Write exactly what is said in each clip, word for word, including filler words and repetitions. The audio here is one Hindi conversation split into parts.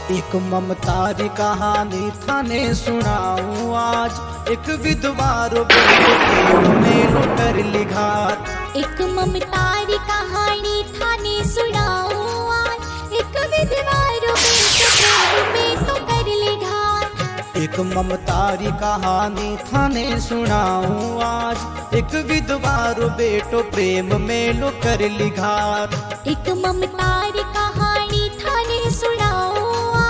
एक ममतारी कहानी थाने सुनाऊं आज। एक विधवा रो प्रेम में लुटर लिघात। एक ममतारी कहानी थाने सुनाऊं आज। एक विधवा रो प्रेम में तो कर ले घात। एक ममतारी कहानी थाने सुनाऊं आज। एक विधवा रो बेटो प्रेम में लो कर लिघात। एक ममतारी कहानी थाने सुनाऊं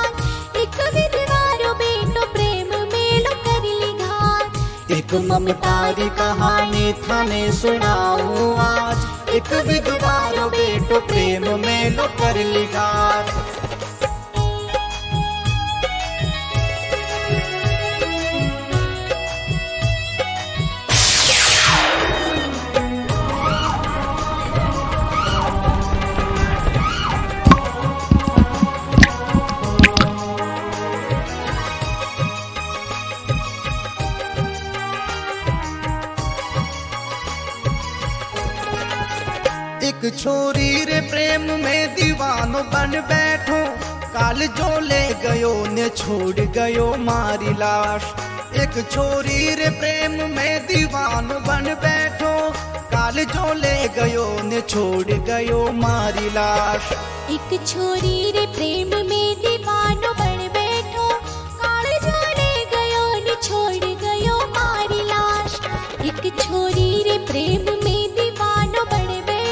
एक ममतारी कहानी थाने सुनाऊं आज। एक विधवा रो बेटो प्रेम में लो कर लिघात। एक छोरी रे प्रेम में दीवानो बन बैठो। काल जो ले गयो ने छोड़ गयो मारी लाश। एक छोरी रे प्रेम में दीवानो बन बैठो। काल जो ले गयो ने छोड़ गयो मारी लाश। एक छोरी रे प्रेम में दीवानो बन बैठो। काल जो ले गयो ने छोड़ गयो मारी लाश। एक छोरी रे प्रेम में दीवानो बन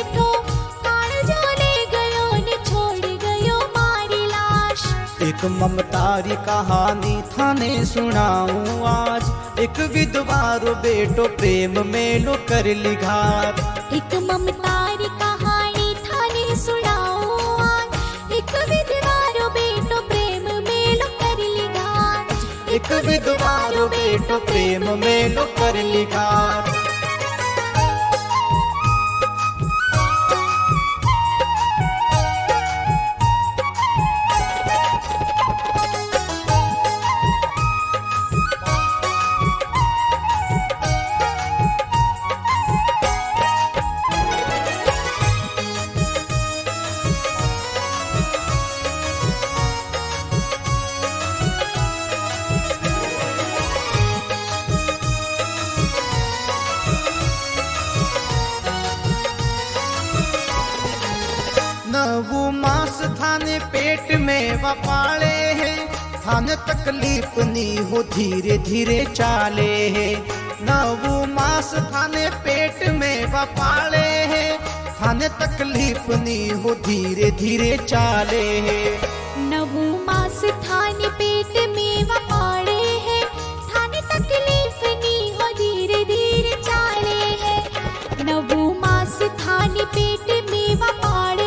एक ममतारी कहानी थाने सुनाऊं आज। एक विधवा रो बेटो प्रेम में लो कर लिघात। एक ममतारी कहानी थाने सुनाऊं आज। एक विधवा रो बेटो प्रेम में लो कर लिघात। एक विधवा रो बेटो प्रेम में लो कर लिघात। नवू मास थाने पेट में वपाले है। थाने तकलीफ नी हो धीरे धीरे चाले है। नवू मास थाने पेट में वपाले है। थाने तकलीफ नी हो धीरे धीरे चाले है। नवू मास थाने पेट में वपाले है। थाने तकलीफ नी हो धीरे धीरे चाले है। नवू मास थाने पेट में वपाले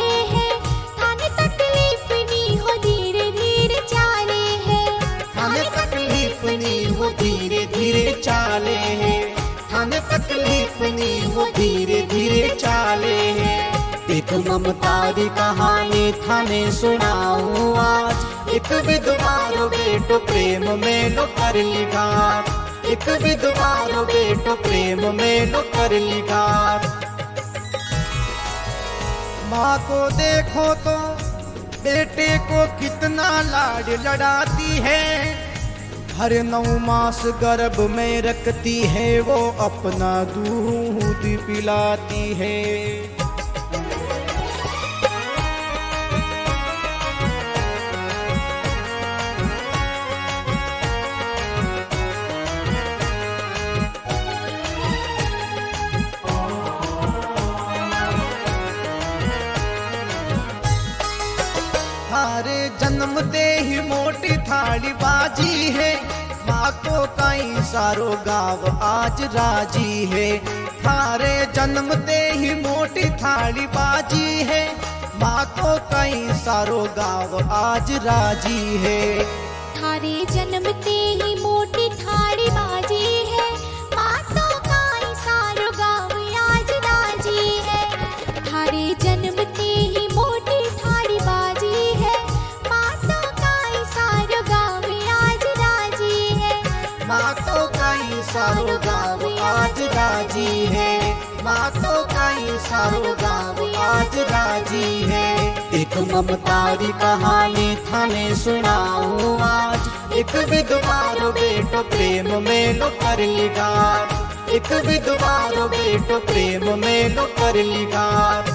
धीरे धीरे चाले है। थाने तकलीफ नी हो धीरे धीरे चाले है। एक ममतारी कहानी थाने सुनाऊं आज। एक विधवा रो बेटो प्रेम में लो कर लिघात। एक विधवा रो बेटो प्रेम में लो कर लिघात। माँ को देखो तो बेटे को कितना लाड लड़ाती है। हर नौ मास गर्भ में रखती है वो अपना दूध पिलाती है। थारे जन्मते ही मोटी थाली बाजी है। माँ को कई सारो गाँव आज राजी है। थारे जन्मते ही मोटी थाली बाजी है। माँ को कई सारो गाँव आज राजी है। थारे जन्मते ही मोटी थाली बाजी है। माँ तो कई सारो गाँव आज राजी है। थारे जन्मते ही मोटी थाली बाजी है। माँ तो कई सारो गाँव आज राजी है। माँ तो कई सारो गाँव आज राजी है। माँ तो कई सारो गाँव आज राजी है। एक ममतारी कहानी थाने सुनाऊं आज। एक विधवारो बेटो प्रेम में लो कर लिगार, एक विधवारो बेटो प्रेम में लो कर लिगार।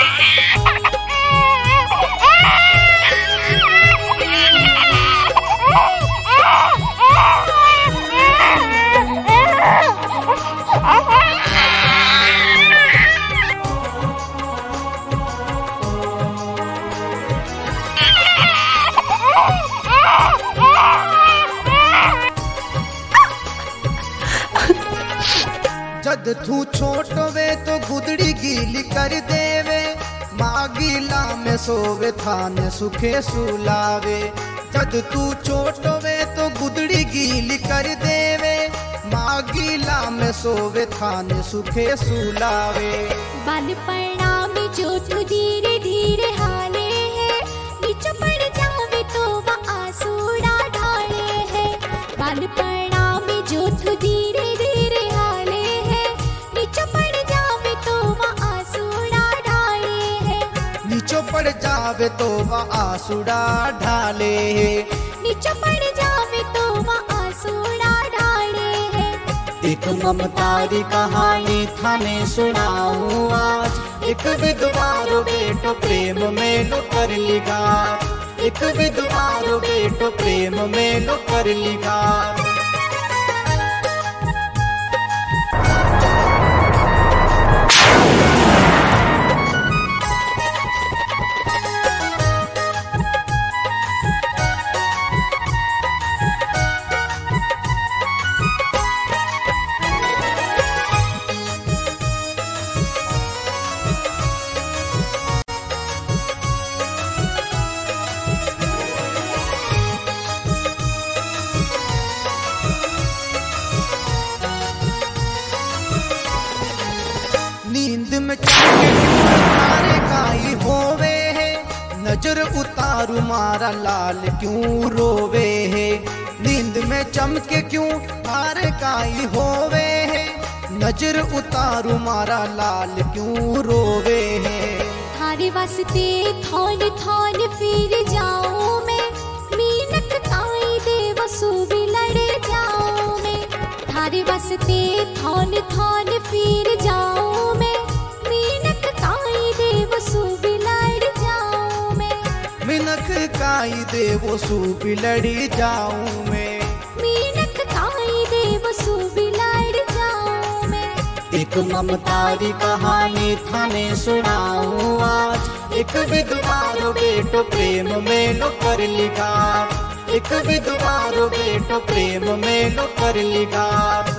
जद तू छोट वे तो गुदड़ी गीली कर देवे, माँ गीला में सोवे थाने सुखे सुलावे। जद तू छोट वे तो गुदड़ी गीली कर देवे, माँ गीला में सोवे थाने सुखे सुलावे। बालपणा में जो तू धीरे धीरे हाले है, नीचे पड़ जावे तो वह आंसूड़ा ढाले है। बालपणा में जो तू धीरे धीरे हाले है, नीचे पड़ जावे तो वह आंसूड़ा ढाले है। नीचो पड़ जावे तो वह आंसूड़ा ढाले है, नीचे पड़ जावे तो वह आंसूड़ा ढाले है। एक ममतारी कहानी थाने सुनाऊं आज। एक विधवारो बेटो प्रेम में लो कर लिगार, एक विधवारो बेटो प्रेम में लो कर लिगार। नींद में तारे काई होवे है, नजर उतारू मारा लाल क्यों रोवे है। नींद में चमके क्यों तारे काई होवे है, नजर उतारू मारा लाल क्यों रोवे है। थारे वास्ते थौन थौन फिर जाऊं मैं, मीनक ताई दे वसु भी लड़े जाऊं मैं। थारे वास्ते थौन थौन फिर जाऊं मैं, मीनक ताई दे वसु भी लड़ जाऊं मैं। मिनक काई दे वसु भी लड़ी जाऊं मैं, मीनक ताई दे वसु भी लड़ जाऊं मैं। एक ममतारी कहानी थाने सुनाऊं आज। एक विधवारो बेटो प्रेम में लो कर लिगार, एक विधवारो बेटो प्रेम में लो कर लिगार।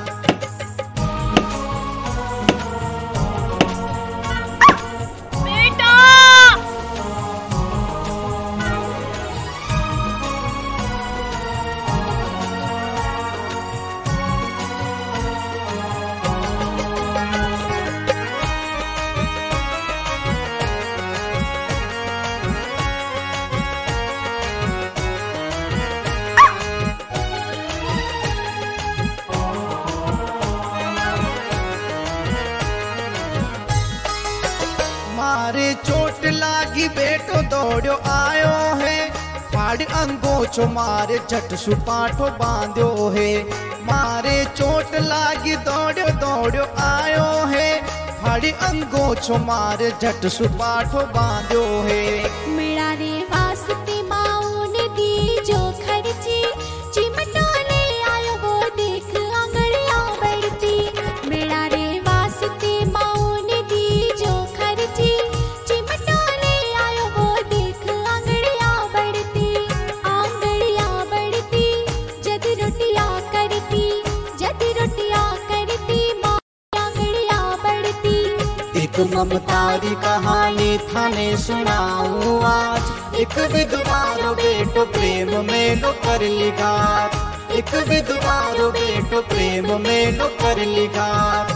मारे चोट लागी बेटो दौड़ो आयो है, फाड़ अंगोछो मारे झट सुपाठो बांध्यो है। मारे चोट लागी दौड़ो दौड़ो आयो है, फाड़ अंगोछो मारे झट सुपाठो बांध्यो है। मेरा रे वास्ते माऊ ने दी जो खर्ची, चिमटा ले आयो वो देख आंगड़िया बढ़ती। मेरा रे वास्ते माऊ ने दी जो खर्ची, चिमटा ले आयो वो देख आंगड़िया बढ़ती। आंगड़िया बढ़ती जद रोटिया करती, जद रोटिया करती माँ आंगड़िया बढ़ती। एक ममतारी कहानी थाने सुनाऊं आज। एक विधवारो बेटो प्रेम में लो कर लिगार, एक विधवारो बेटो प्रेम में लो कर लिगार।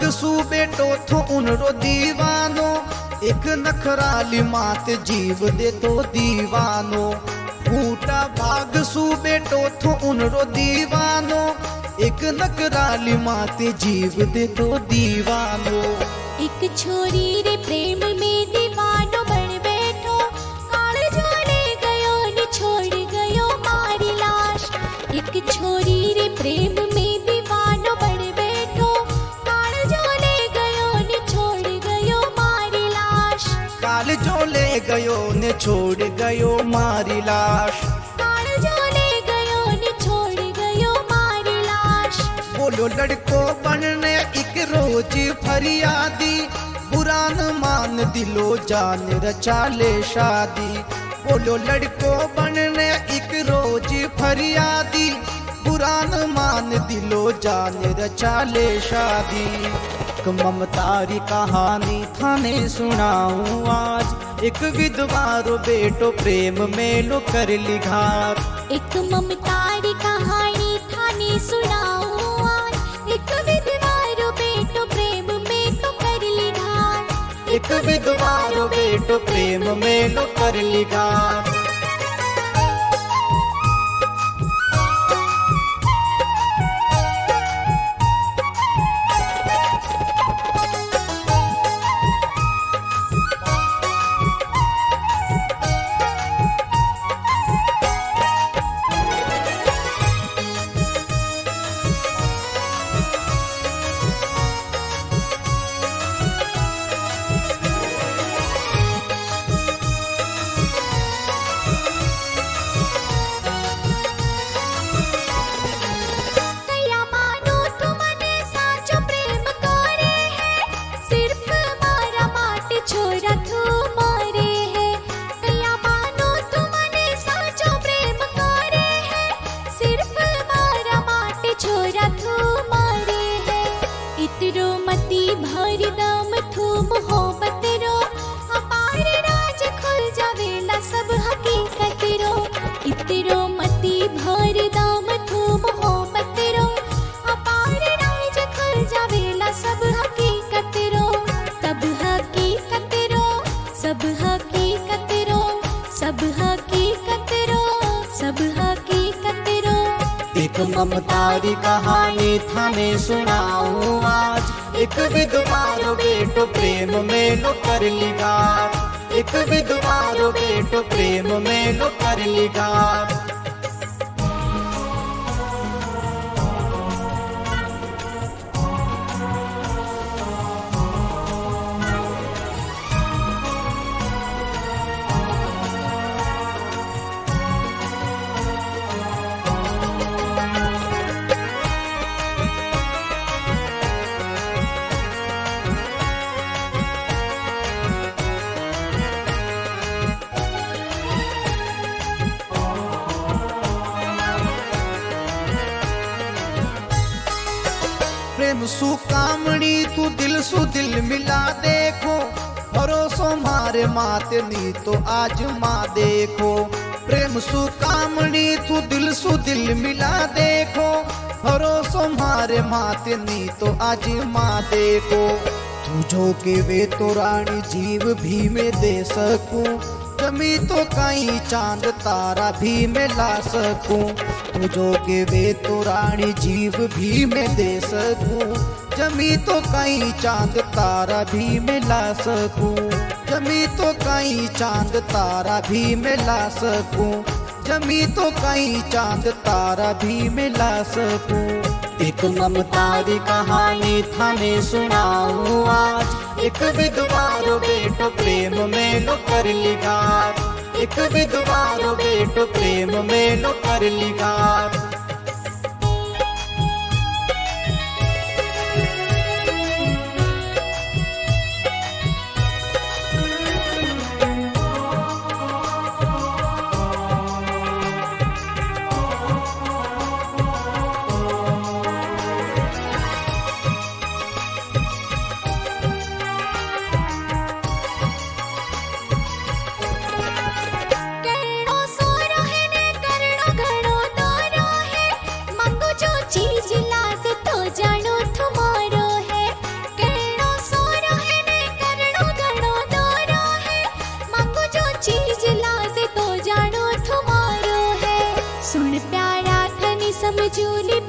सू बेटो थो उनरो दीवानो, एक नखराली मात जीव दे तो दीवानो। फूटा भाग सू बेटो थो उनरो दीवानो, एक नखराली मात जीव दे तो दीवानो। एक छोरी रे प्रेम में दीवानो बन बैठो, काल जोले गयो ने छोड़ गयो मारी लाश। एक छोरी रे प्रेम में दीवानो बन बैठो, काल जोले गयो ने छोड़ गयो मारी लाश। काल जोले गयो ने छोड़ गयो मारी लाश। काल जोले गयो ने छोड़ गयो मारी लाश। बोलो लड़को बनने एक रोज फरियादी, बुरा न मान दिलो जान रचा ले शादी। बोलो लड़को बनने एक रोज फरियादी, बुरा न मान दिलो जान रचा ले शादी। एक ममतारी कहानी थाने सुनाऊं आज, एक विधवारो बेटो प्रेम में लो कर ली घात। एक ममतारी कहानी थाने सुनाऊं आज, एक विधवारो बेटो प्रेम में तो कर ली घात। एक विधवारो बेटो प्रेम में लो कर ली घात। ममतारी कहानी थाने सुनाऊं आज, एक विधवारो बेटो प्रेम में लो कर ली घात। एक विधवारो बेटो प्रेम में लो कर ली घात। प्रेम सु कामड़ी तू दिल सु दिल मिला देखो, भरोसो मारे माते नी तो आज माँ देखो। प्रेम सु कामड़ी तू दिल सु दिल मिला देखो, भरोसो मारे माते नी तो आज माँ देखो। तुझो के वे तो रानी जीव भी मैं दे सकूं, जमी तो कहीं चांद तारा भी मैं ला सकूं। तुझो के वे तो रानी जीव भी मैं दे सकूं, जमी तो कहीं चांद तारा भी मैं ला सकूं। जमी तो कहीं चांद तारा भी मैं ला सकूं, जमी तो कहीं चांद तारा भी मैं ला सकूं। एक ममतारी कहानी थाने सुनाऊं आज, एक विधवारो बेटो प्रेम में लो कर ली घात। एक विधवारो बेटो प्रेम में लो कर ली घात। करणो सो रहे ने करणो घणो तो रहे, बिजोली